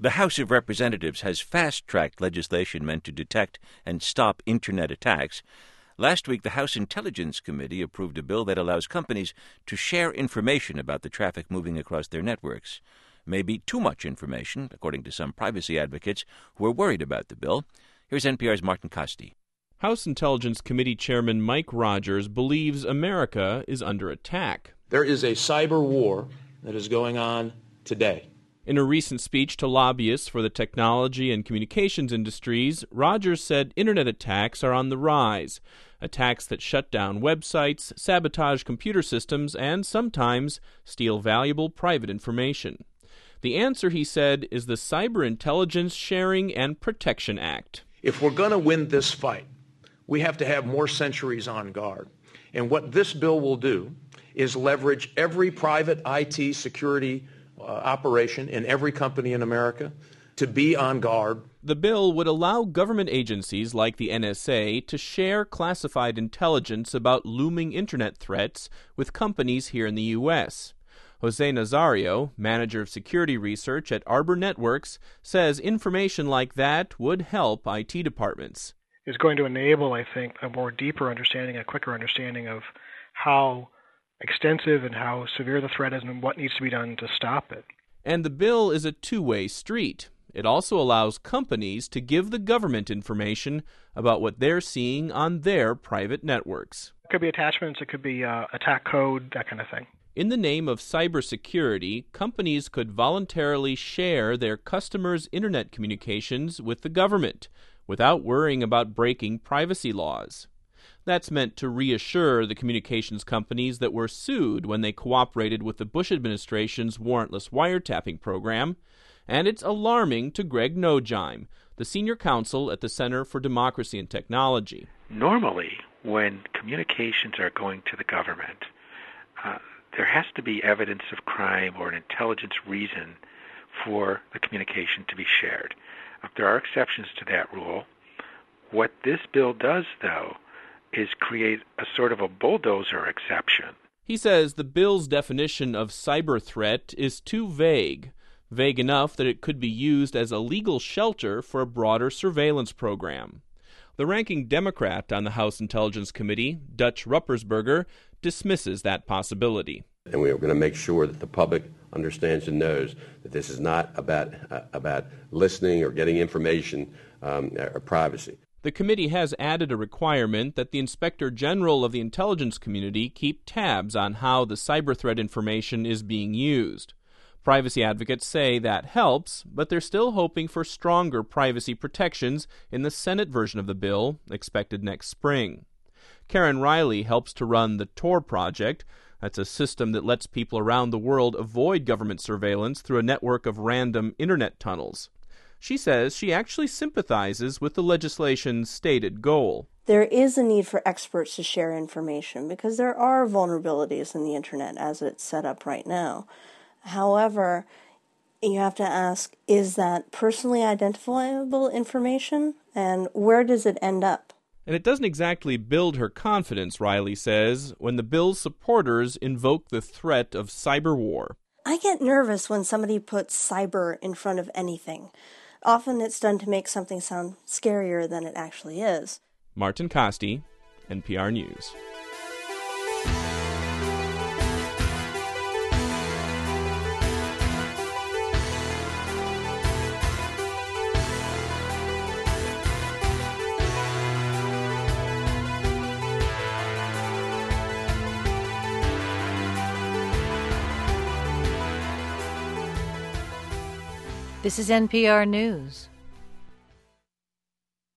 The House of Representatives has fast-tracked legislation meant to detect and stop Internet attacks. Last week, the House Intelligence Committee approved a bill that allows companies to share information about the traffic moving across their networks. Maybe too much information, according to some privacy advocates who are worried about the bill. Here's NPR's Martin Kaste. House Intelligence Committee Chairman Mike Rogers believes America is under attack. There is a cyber war that is going on today. In a recent speech to lobbyists for the technology and communications industries, Rogers said Internet attacks are on the rise. Attacks that shut down websites, sabotage computer systems, and sometimes steal valuable private information. The answer, he said, is the Cyber Intelligence Sharing and Protection Act. If we're going to win this fight, we have to have more sentries on guard. And what this bill will do is leverage every private IT security operation in every company in America to be on guard. The bill would allow government agencies like the NSA to share classified intelligence about looming Internet threats with companies here in the U.S. Jose Nazario, manager of security research at Arbor Networks, says information like that would help IT departments. It's going to enable, I think, a more deeper understanding, a quicker understanding of how extensive and how severe the threat is and what needs to be done to stop it. And the bill is a two-way street. It also allows companies to give the government information about what they're seeing on their private networks. It could be attachments, it could be attack code, that kind of thing. In the name of cybersecurity, companies could voluntarily share their customers' Internet communications with the government without worrying about breaking privacy laws. That's meant to reassure the communications companies that were sued when they cooperated with the Bush administration's warrantless wiretapping program, and it's alarming to Greg Nojheim, the senior counsel at the Center for Democracy and Technology. Normally, when communications are going to the government, there has to be evidence of crime or an intelligence reason for the communication to be shared. There are exceptions to that rule. What this bill does, though, is create a sort of a bulldozer exception. He says the bill's definition of cyber threat is too vague enough that it could be used as a legal shelter for a broader surveillance program. The ranking Democrat on the House Intelligence Committee, Dutch Ruppersberger, dismisses that possibility. And we are going to make sure that the public understands and knows that this is not about listening or getting information or privacy. The committee has added a requirement that the Inspector General of the intelligence community keep tabs on how the cyber threat information is being used. Privacy advocates say that helps, but they're still hoping for stronger privacy protections in the Senate version of the bill, expected next spring. Karen Riley helps to run the Tor project. That's a system that lets people around the world avoid government surveillance through a network of random Internet tunnels. She says she actually sympathizes with the legislation's stated goal. There is a need for experts to share information because there are vulnerabilities in the Internet as it's set up right now. However, you have to ask, is that personally identifiable information, and where does it end up? And it doesn't exactly build her confidence, Riley says, when the bill's supporters invoke the threat of cyber war. I get nervous when somebody puts cyber in front of anything. Often it's done to make something sound scarier than it actually is. Martin Kaste, NPR News. This is NPR News.